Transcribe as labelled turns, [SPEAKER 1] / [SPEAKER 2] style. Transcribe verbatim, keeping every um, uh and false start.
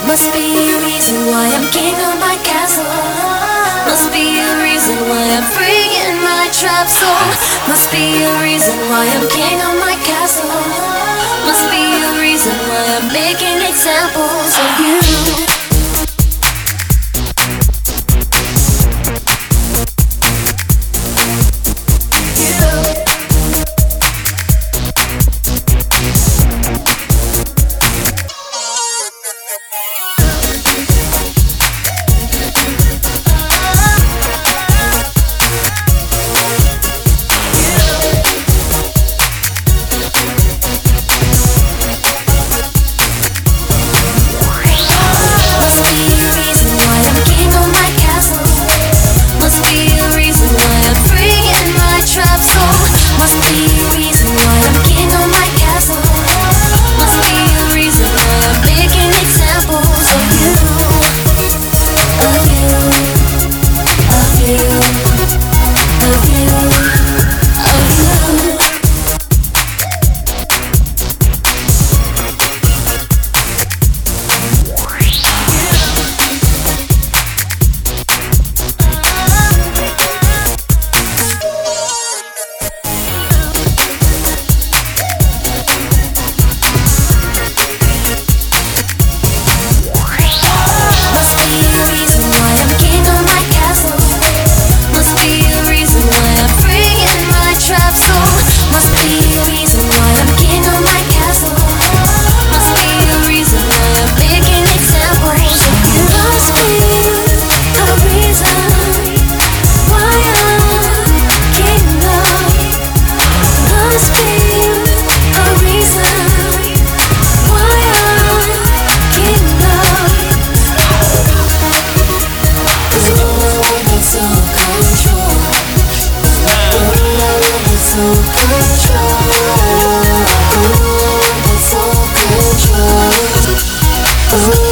[SPEAKER 1] Must be a reason why I'm king of my castle. Must be a reason why I'm free in my trap soul. Must be a reason why I'm king of my castle. Must be a reason why I'm making examples of you. Control, control, control.